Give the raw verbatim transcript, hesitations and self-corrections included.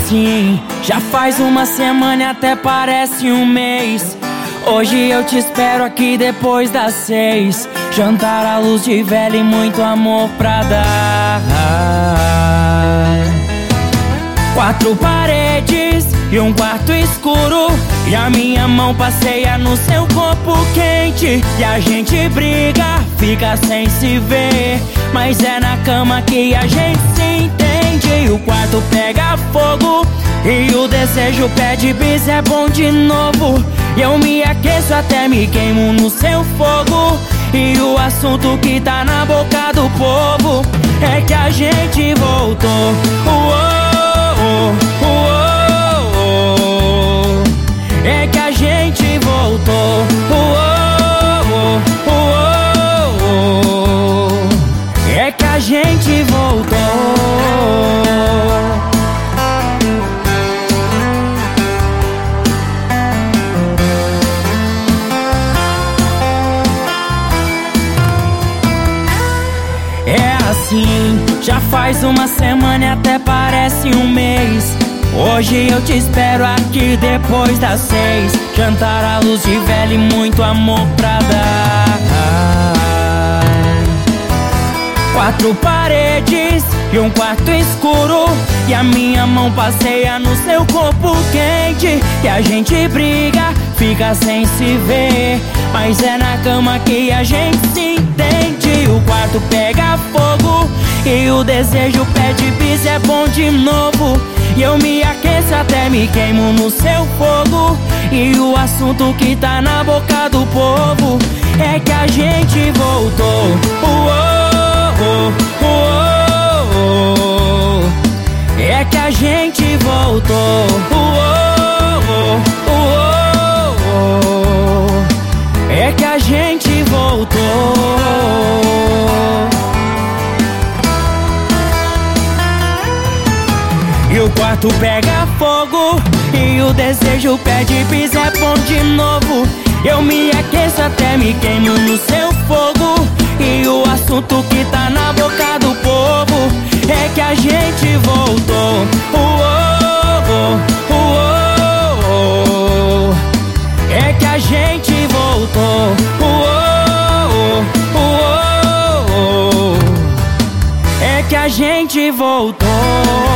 assim, já faz uma semana e até parece um mês. Hoje eu te espero aqui depois das seis. Jantar à luz de vela e muito amor pra dar. Quatro paredes e um quarto escuro, e a minha mão passeia no seu corpo quente. E a gente briga, fica sem se ver, mas é na cama que a gente se entende. O quarto pega fogo e o desejo pede bis, é bom de novo. E eu me aqueço até me queimo no seu fogo. E o assunto que tá na boca do povo é que a gente voltou. Uou, uou, uou. É que a gente voltou. Uou, uou, uou. É que a gente voltou. É assim, já faz uma semana e até parece um mês. Hoje eu te espero aqui depois das seis. Jantar à luz de vela e muito amor pra dar. Quatro paredes e um quarto escuro, e a minha mão passeia no seu corpo quente. E a gente briga, fica sem se ver, mas é na cama que a gente se entende. O quarto pega fogo e o desejo pede bis, é bom de novo. E eu me aqueço até me queimo no seu fogo. E o assunto que tá na boca do povo é que a gente voltou. Uou, uou, uou. É que a gente voltou. Uou, uou, uou. É que a gente voltou. E o quarto pega fogo e o desejo pede bis, é bom de novo. Eu me aqueço até me queimo no seu fogo. E o assunto que tá na boca do povo é que a gente voltou. Uou, uou, uou. É que a gente voltou. Uou, uou, uou. É que a gente voltou.